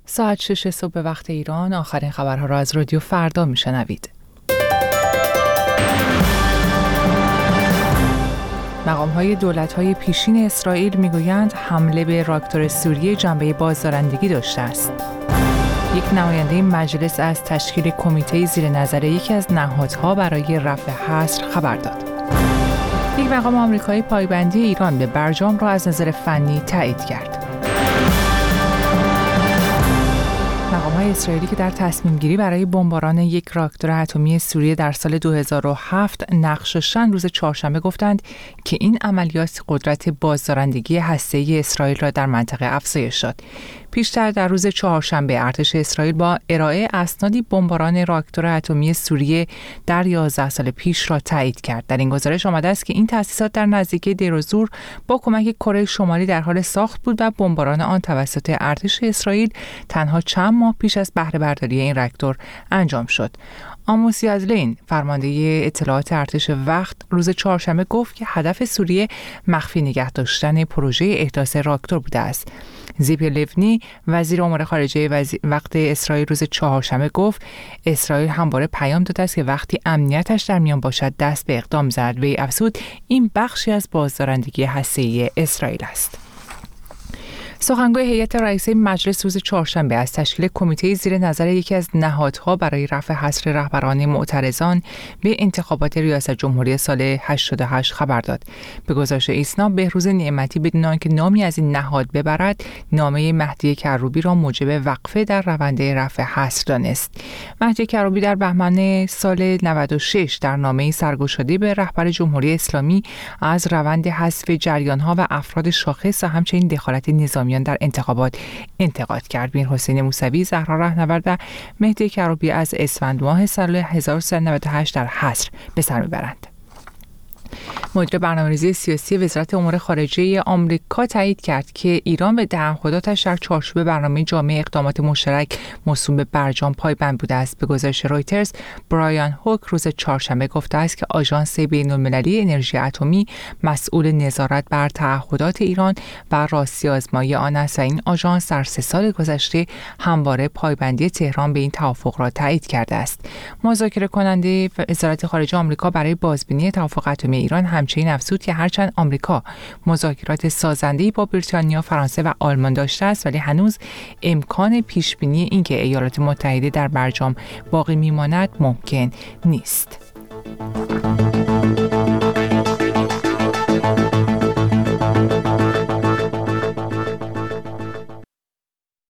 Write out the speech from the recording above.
ساعت 6 صبح به وقت ایران آخرین خبرها را از رادیو فردا میشنوید. مقام‌های دولت‌های پیشین اسرائیل میگویند حمله به راکتور سوریه جنبه بازدارندگی داشته است. یک نماینده مجلس از تشکیل کمیته زیر نظر یکی از نهادها برای رفع حصر خبر داد. یک مقام آمریکایی پایبندی ایران به برجام را از نظر فنی تایید کرد. مقام‌های اسرائیلی که در تصمیم‌گیری برای بمباران یک راکتور اتمی سوریه در سال 2007 نقش داشتند روز چهارشنبه گفتند که این عملیات قدرت بازدارندگی هسته‌ای اسرائیل را در منطقه افزایش داد. پیشتر در روز چهارشنبه ارتش اسرائیل با ارائه اسنادی بمباران راکتور اتمی سوریه در 11 سال پیش را تایید کرد. در این گزارش آمده است که این تأسیسات در نزدیکی دیر و زور با کمک کره شمالی در حال ساخت بود و بمباران آن توسط ارتش اسرائیل تنها چند ماه پیش از بهره برداری این راکتور انجام شد. آموس یزلین فرمانده اطلاعات ارتش وقت روز چهارشنبه گفت که هدف سوریه مخفی نگه داشتن پروژه احداث راکتور بوده است. زیپی لیونی وزیر امور خارجه وقت اسرائیل روز چهارشنبه گفت اسرائیل همواره پیام داده است که وقتی امنیتش در میان باشد دست به اقدام زند. وی افزود این بخشی از بازدارندگی هسته‌ای اسرائیل است. سخنگوی هیئت رئیسه مجلس روز چهارشنبه از تشکیل کمیته زیر نظر یکی از نهادها برای رفع حصر رهبران معترضان به انتخابات ریاست جمهوری سال 88 خبر داد. به گزارش ایسنا بهروز نعمتی بدون آنکه نامی از این نهاد ببرد، نامه مهدی کروبی را موجب وقفه در روند رفع حصر دانست. مهدی کروبی در بهمن سال 96 در نامه سرگشاده به رهبر جمهوری اسلامی از روند حذف جریان‌ها و افراد شاخص و همچنین دخالت نظامی در انتخابات انتقاد کرد. میرحسین موسوی، زهرا رهنورد و مهدی کروبی از اسفند ماه سال 1398 در حصر به سر میبرند. مدیر برنامه‌ریزی سیاسی وزارت امور خارجه آمریکا تایید کرد که ایران به تعهداتش در چارچوب برنامه جامع اقدامات مشترک موسوم به برجام پایبند بوده است. به گزارش رویترز، برایان هوک روز چهارشنبه گفته است که آژانس بین‌المللی انرژی اتمی مسئول نظارت بر تعهدات ایران و راستی آزمایی آن است و این آژانس در 3 سال گذشته همواره پایبندی تهران به این توافق را تایید کرده است. مذاکره کننده وزارت خارجه آمریکا برای بازبینی توافق اتمی ایران همچنین افزود که هرچند آمریکا مذاکرات سازنده‌ای با بریتانیا، فرانسه و آلمان داشته است، ولی هنوز امکان پیشبینی اینکه ایالات متحده در برجام باقی میماند ممکن نیست.